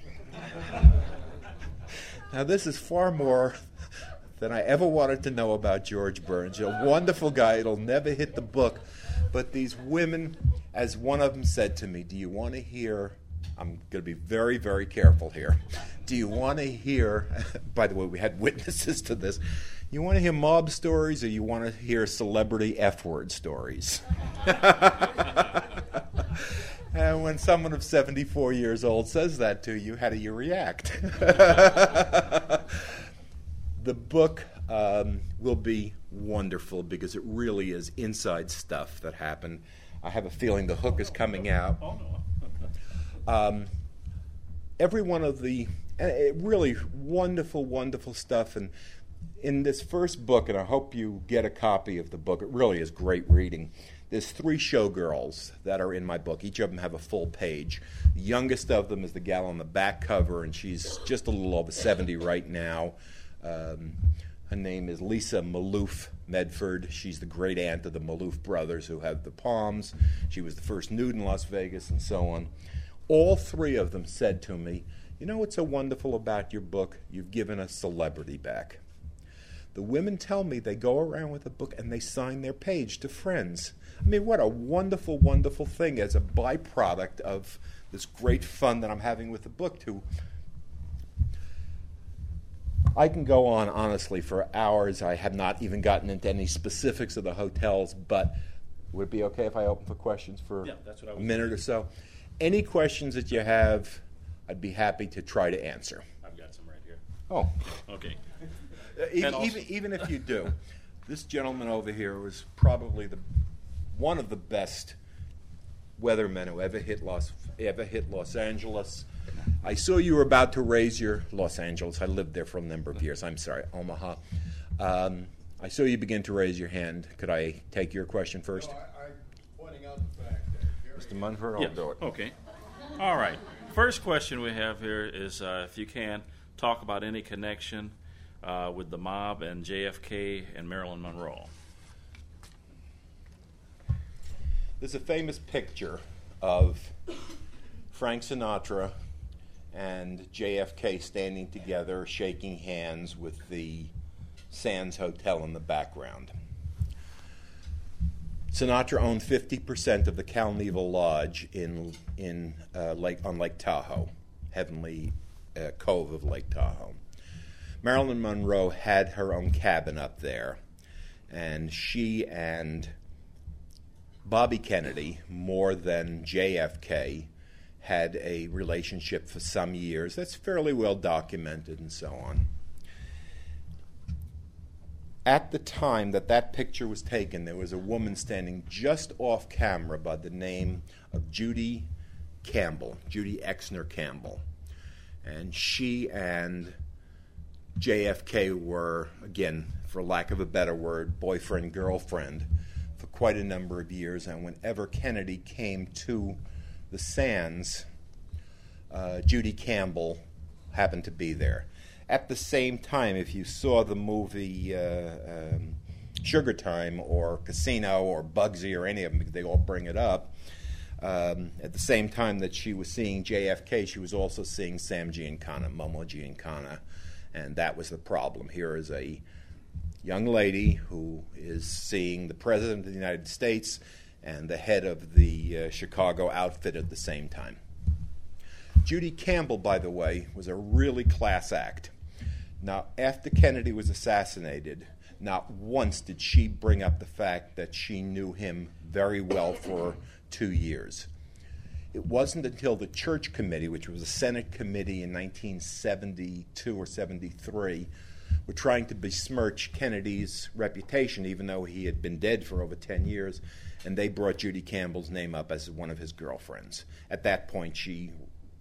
Now, this is far more than I ever wanted to know about George Burns. A wonderful guy. It'll never hit the book. But these women, as one of them said to me, do you want to hear, I'm going to be very, very careful here. Do you want to hear, by the way, we had witnesses to this, you want to hear mob stories or you want to hear celebrity F-word stories? And when someone of seventy-four years old says that to you, how do you react? The book um, will be wonderful because it really is inside stuff that happened. I have a feeling the hook is coming out. Um, every one of the uh, really wonderful, wonderful stuff. And in this first book, and I hope you get a copy of the book, it really is great reading. There's three showgirls that are in my book. Each of them have a full page. The youngest of them is the gal on the back cover, and she's just a little over seventy right now. Um, her name is Lisa Maloof Medford. She's the great aunt of the Maloof brothers who have the Palms. She was the first nude in Las Vegas and so on. All three of them said to me, you know what's so wonderful about your book? You've given a celebrity back. The women tell me they go around with a book and they sign their page to friends. I mean, what a wonderful, wonderful thing as a byproduct of this great fun that I'm having with the book. To I can go on, honestly, for hours. I have not even gotten into any specifics of the hotels, but Would it be okay if I open for questions for Yeah, that's what I a was minute or so? Any questions that you have, I'd be happy to try to answer. I've got some right here. Oh, Okay. Uh, e- And also- even even if you do, this gentleman over here was probably the one of the best weathermen who ever hit Los ever hit Los Angeles. I saw you were about to raise your Los Angeles. I lived there for a number of years. I'm sorry, Omaha. Um, I saw you begin to raise your hand. Could I take your question first? No, I, I'm pointing out the fact that Gary Mister Munford, I'll Yeah. do it. Okay. All right. First question we have here is, uh, if you can, talk about any connection uh, with the mob and J F K and Marilyn Monroe. There's a famous picture of Frank Sinatra and J F K standing together, shaking hands with the Sands Hotel in the background. Sinatra owned fifty percent of the Calneval Lodge in in uh, Lake on Lake Tahoe, Heavenly uh, Cove of Lake Tahoe. Marilyn Monroe had her own cabin up there, and she and Bobby Kennedy, more than J F K, had a relationship for some years. That's fairly well documented and so on. At the time that that picture was taken, there was a woman standing just off camera by the name of Judy Campbell, Judy Exner Campbell. And she and J F K were, again, for lack of a better word, boyfriend, girlfriend, for quite a number of years. And whenever Kennedy came to the Sands, uh, Judy Campbell happened to be there. At the same time, if you saw the movie uh, um, Sugar Time or Casino or Bugsy or any of them, because they all bring it up, um, at the same time that she was seeing J F K, she was also seeing Sam Giancana, Momo Giancana, and that was the problem. Here is a young lady who is seeing the President of the United States and the head of the uh, Chicago outfit at the same time. Judy Campbell, by the way, was a really class act. Now, after Kennedy was assassinated, not once did she bring up the fact that she knew him very well for two years. It wasn't until the Church Committee, which was a Senate committee in nineteen seventy-two or seventy-three, were trying to besmirch Kennedy's reputation, even though he had been dead for over ten years, and they brought Judy Campbell's name up as one of his girlfriends. At that point, she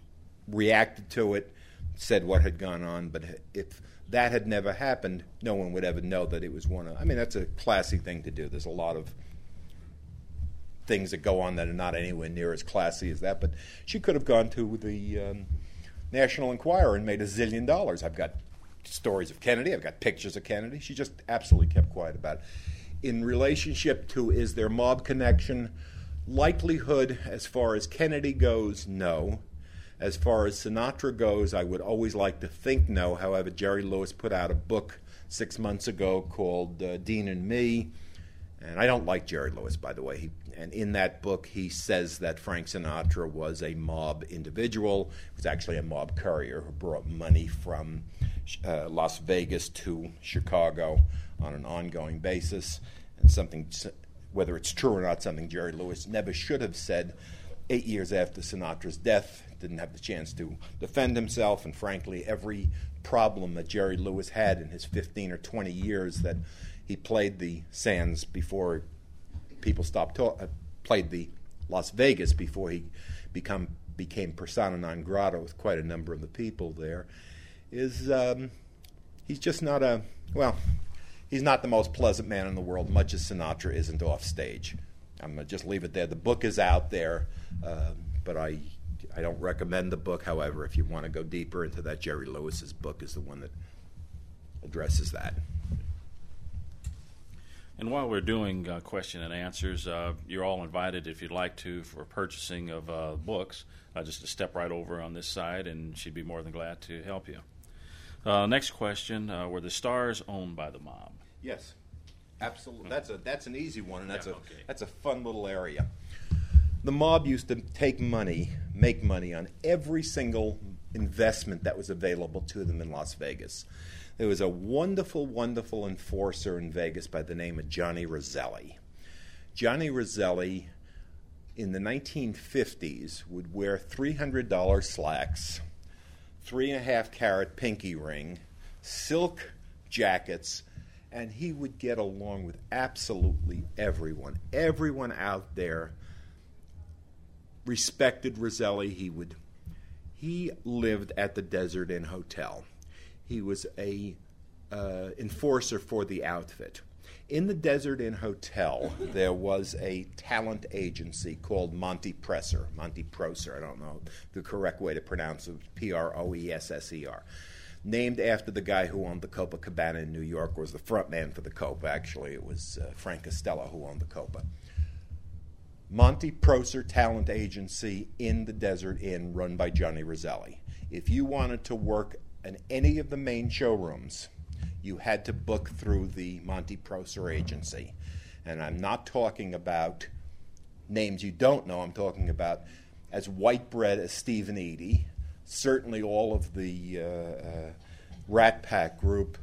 reacted to it, said what had gone on, but if that had never happened, no one would ever know that it was one of, I mean, that's a classy thing to do. There's a lot of things that go on that are not anywhere near as classy as that, but she could have gone to the um, National Enquirer and made a zillion dollars. I've got stories of Kennedy, I've got pictures of Kennedy. She just absolutely kept quiet about it. In relationship to, is there mob connection? Likelihood, as far as Kennedy goes, no. As far as Sinatra goes, I would always like to think no. However, Jerry Lewis put out a book six months ago called uh, Dean and Me. And I don't like Jerry Lewis, by the way. He, and in that book, he says that Frank Sinatra was a mob individual. He was actually a mob courier who brought money from uh, Las Vegas to Chicago on an ongoing basis. And something, whether it's true or not, something Jerry Lewis never should have said. Eight years after Sinatra's death, didn't have the chance to defend himself, and frankly, every problem that Jerry Lewis had in his fifteen or twenty years that he played the Sands before people stopped talking, uh, played the Las Vegas before he become became persona non grata with quite a number of the people there, is um, he's just not a, well, he's not the most pleasant man in the world, much as Sinatra isn't off stage. I'm going to just leave it there. The book is out there, uh, but I I don't recommend the book. However, if you want to go deeper into that, Jerry Lewis's book is the one that addresses that. And while we're doing uh, question and answers, uh, you're all invited, if you'd like to, for purchasing of uh, books, uh, just to step right over on this side, and she'd be more than glad to help you. Uh, next question, uh, were the stars owned by the mob? Yes, absolutely. That's a that's an easy one, and that's Yeah, a okay. that's a fun little area. The mob used to take money, make money on every single investment that was available to them in Las Vegas. There was a wonderful, wonderful enforcer in Vegas by the name of Johnny Roselli. Johnny Roselli in the nineteen fifties would wear three hundred dollars slacks, three and a half carat pinky ring, silk jackets, and he would get along with absolutely everyone. Everyone out there respected Roselli. He would he lived at the Desert Inn Hotel. He was a uh, enforcer for the outfit. In the Desert Inn Hotel, there was a talent agency called Monty Presser, Monty Prosser, I don't know the correct way to pronounce it, P R O E S S E R, named after the guy who owned the Copacabana in New York, was the front man for the Copa. Actually, it was uh, Frank Costello who owned the Copa. Monty Prosser Talent Agency in the Desert Inn, run by Johnny Roselli. If you wanted to work in any of the main showrooms, you had to book through the Monty Prosser Agency. And I'm not talking about names you don't know. I'm talking about as white bread as Stephen Eady, certainly all of the uh, uh, Rat Pack group,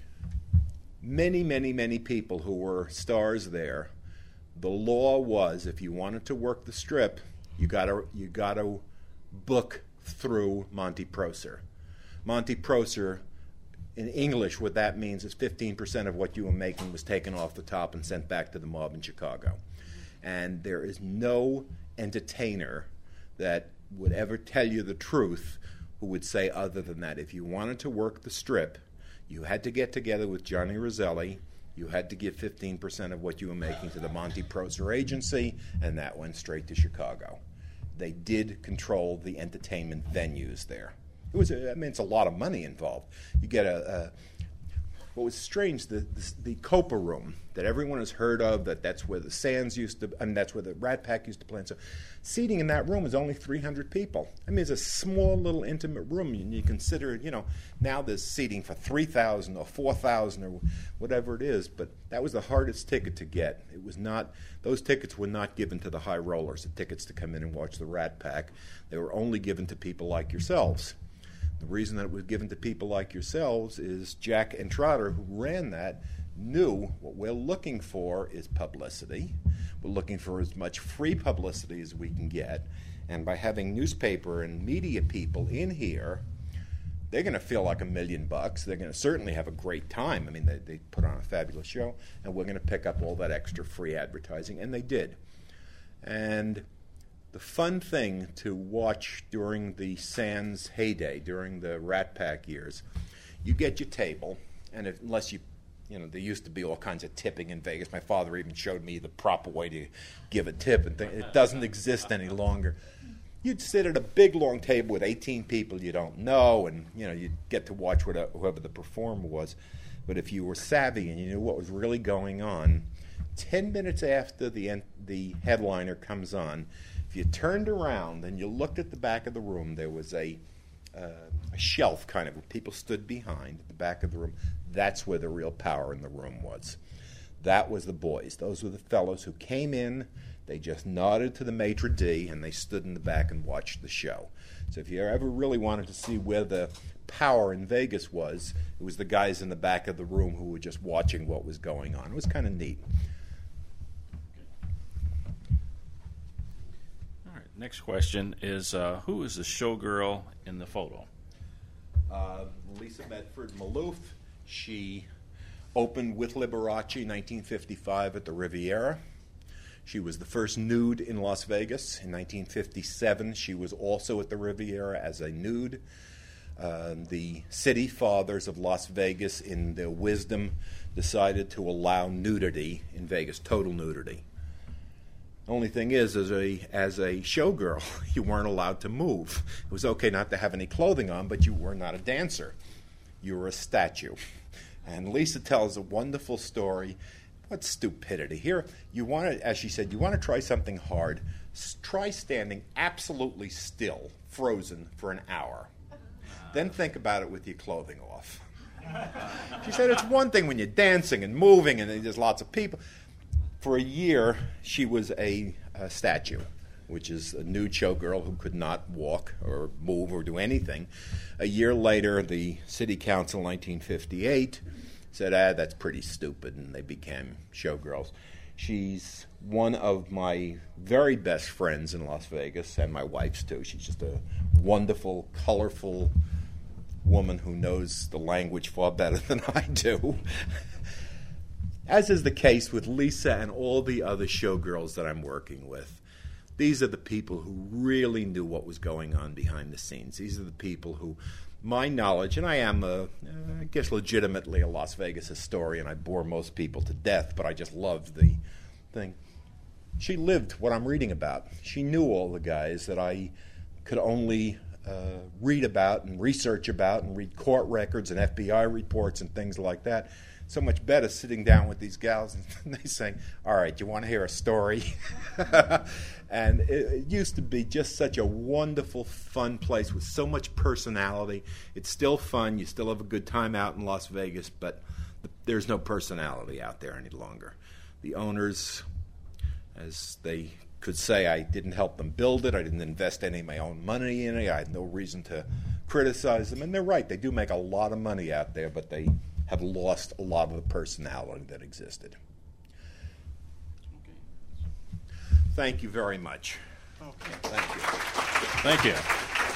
many, many, many people who were stars there. The law was, if you wanted to work the strip, you gotta you gotta book through Monty Prosser. Monty Prosser, in English, what that means is fifteen percent of what you were making was taken off the top and sent back to the mob in Chicago. And there is no entertainer that would ever tell you the truth who would say other than that. If you wanted to work the strip, you had to get together with Johnny Roselli. You had to give fifteen percent of what you were making to the Monty Prosser Agency, and that went straight to Chicago. They did control the entertainment venues there. It was, a, I mean, it's a lot of money involved. You get a, a what was strange, the, the the Copa Room that everyone has heard of, that that's where the Sands used to, I mean, that's where the Rat Pack used to play. And so seating in that room is only three hundred people. I mean, it's a small little intimate room, and you consider, you know, now there's seating for three thousand or four thousand or whatever it is, but that was the hardest ticket to get. It was not, those tickets were not given to the high rollers, the tickets to come in and watch the Rat Pack. They were only given to people like yourselves. The reason that it was given to people like yourselves is Jack and Trotter, who ran that, knew what we're looking for is publicity. We're looking for as much free publicity as we can get. And by having newspaper and media people in here, they're going to feel like a million bucks. They're going to certainly have a great time. I mean, they, they put on a fabulous show, and we're going to pick up all that extra free advertising, and they did. And the fun thing to watch during the Sands heyday, during the Rat Pack years, you get your table, and if, unless you, you know, there used to be all kinds of tipping in Vegas. My father even showed me the proper way to give a tip, and th- it doesn't exist any longer. You'd sit at a big, long table with eighteen people you don't know, and, you know, you'd get to watch what, whoever the performer was. But if you were savvy and you knew what was really going on, ten minutes after the the headliner comes on, if you turned around and you looked at the back of the room, there was a, uh, a shelf kind of where people stood behind at the back of the room. That's where the real power in the room was. That was the boys. Those were the fellows who came in, they just nodded to the maitre d', and they stood in the back and watched the show. So if you ever really wanted to see where the power in Vegas was, it was the guys in the back of the room who were just watching what was going on. It was kind of neat. Next question is, uh, who is the showgirl in the photo? Uh, Lisa Medford Maloof. She opened with Liberace in nineteen fifty-five at the Riviera. She was the first nude in Las Vegas. In nineteen fifty-seven, she was also at the Riviera as a nude. Uh, the city fathers of Las Vegas, in their wisdom, decided to allow nudity in Vegas, total nudity. Only thing is, as a as a showgirl, you weren't allowed to move. It was okay not to have any clothing on, but you were not a dancer. You were a statue. And Lisa tells a wonderful story. What stupidity. Here, you want to, as she said, you want to try something hard. S- try standing absolutely still, frozen, for an hour. Then think about it with your clothing off. She said it's one thing when you're dancing and moving and there's lots of people. For a year, she was a, a statue, which is a nude showgirl who could not walk or move or do anything. A year later, the city council in nineteen fifty-eight said, ah, that's pretty stupid, and they became showgirls. She's one of my very best friends in Las Vegas, and my wife's too. She's just a wonderful, colorful woman who knows the language far better than I do. As is the case with Lisa and all the other showgirls that I'm working with. These are the people who really knew what was going on behind the scenes. These are the people who, my knowledge, and I am, a, uh, I guess legitimately a Las Vegas historian. I bore most people to death, but I just loved the thing. She lived what I'm reading about. She knew all the guys that I could only uh, read about and research about and read court records and F B I reports and things like that. So much better sitting down with these gals and they saying, all right, you want to hear a story? And it, it used to be just such a wonderful, fun place with so much personality. It's still fun. You still have a good time out in Las Vegas, but the, there's no personality out there any longer. The owners, as they could say, I didn't help them build it. I didn't invest any of my own money in it. I had no reason to criticize them. And they're right. They do make a lot of money out there, but they have lost a lot of the personality that existed. Thank you very much. Okay. Thank you. Thank you.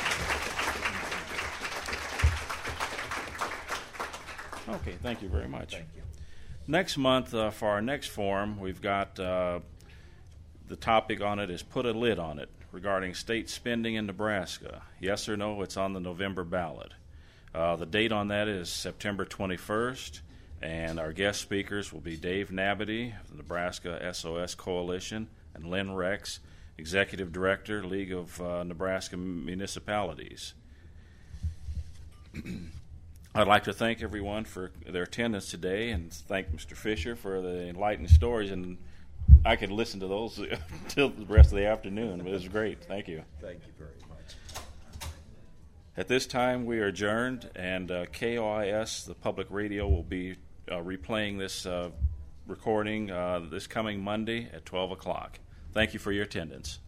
Okay, thank you very much. Thank you. Next month, uh, for our next forum, we've got uh, the topic on it is Put a Lid on It, regarding state spending in Nebraska. Yes or no, it's on the November ballot. Uh, the date on that is September twenty-first, and our guest speakers will be Dave Nabity of the Nebraska S O S Coalition, and Lynn Rex, Executive Director, League of uh, Nebraska Municipalities. I'd like to thank everyone for their attendance today, and thank Mister Fisher for the enlightening stories. And I could listen to those until the rest of the afternoon, but it was great. Thank you. Thank you very much. At this time, we are adjourned, and uh, K O I S, the public radio, will be uh, replaying this uh, recording uh, this coming Monday at twelve o'clock. Thank you for your attendance.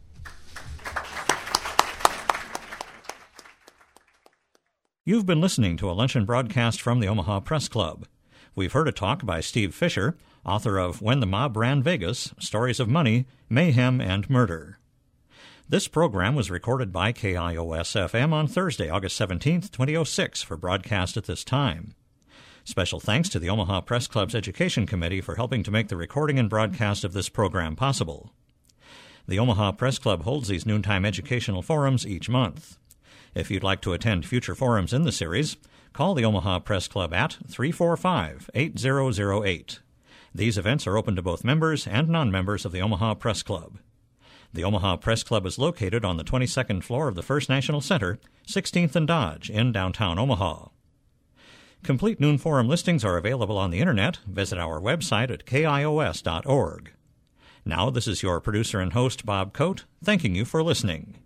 You've been listening to a luncheon broadcast from the Omaha Press Club. We've heard a talk by Steve Fisher, author of When the Mob Ran Vegas, Stories of Money, Mayhem, and Murder. This program was recorded by K I O S F M on Thursday, August seventeenth, twenty oh six, for broadcast at this time. Special thanks to the Omaha Press Club's Education Committee for helping to make the recording and broadcast of this program possible. The Omaha Press Club holds these noontime educational forums each month. If you'd like to attend future forums in the series, call the Omaha Press Club at three four five, eight zero zero eight. These events are open to both members and non-members of the Omaha Press Club. The Omaha Press Club is located on the twenty-second floor of the First National Center, sixteenth and Dodge, in downtown Omaha. Complete noon forum listings are available on the Internet. Visit our website at K I O S dot org. Now, this is your producer and host, Bob Coate, thanking you for listening.